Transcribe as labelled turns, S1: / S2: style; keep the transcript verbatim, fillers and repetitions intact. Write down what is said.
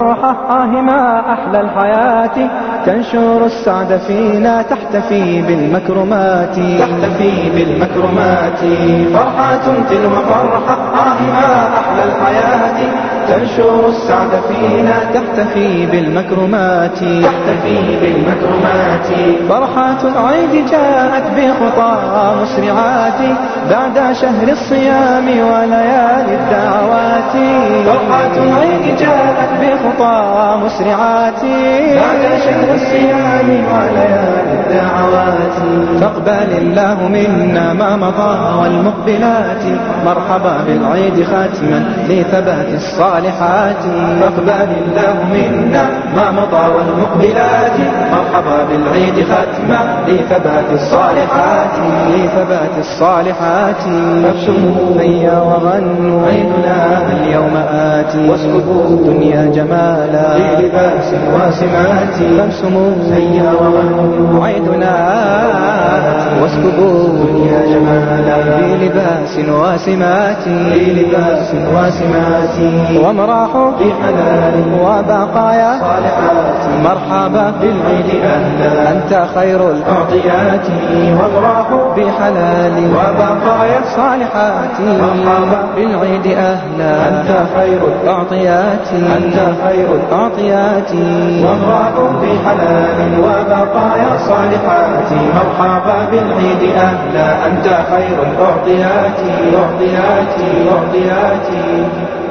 S1: آه ما أحلى الحياة تنشر السعد فينا تحتفي بالمكرمات
S2: تحتفي بالمكرمات فرحة تلو فرحة آه ما أحلى الحياة تنشر السعد فينا
S1: تحتفي بالمكرمات
S2: تحتفي بالمكرمات
S1: فرحة العيد جاءت بخطى مسرعات بعد شهر الصيام وليالي الدعوات
S2: فرحة العيد جاءت
S1: بخطى مسرعات
S2: بعد شهر الصيام وليالي الدعوات
S1: تقبل الله منا ما مضى والمقبلات مرحبا بالعيد ختما لثبات الصالحات
S2: تقبل الله منا ما مضى والمقبلات مرحبا بالعيد ختما لثبات الصالحات
S1: لثبات الصالحات
S2: فابشروا
S1: هيا وغنوا
S2: عيدنا
S1: اليوم آتي
S2: واسكبوا
S1: الدنيا جمالا
S2: في لباس وسمات
S1: فابسموا
S2: هيا وغنوا
S1: عيدنا واسكبوا
S2: الدنيا جمالا
S1: في لباس وسمات
S2: في لباس وسمات
S1: وامراحوا
S2: في حلال
S1: وبقايا
S2: صالحات
S1: مرحبا
S2: بالعيد أهلا
S1: أنت خير
S2: الأعطيات وامراحوا
S1: بحلال
S2: وبقايا
S1: صالحات
S2: مرحبا
S1: بالعيد أهلا
S2: أنت خير
S1: الأعطيات
S2: أنت خير
S1: الأعطيات
S2: وامراحوا بحلال وبقايا صالحات مرحبا بالعيد أهلا أنت خير الأعطيات الأعطيات الأعطيات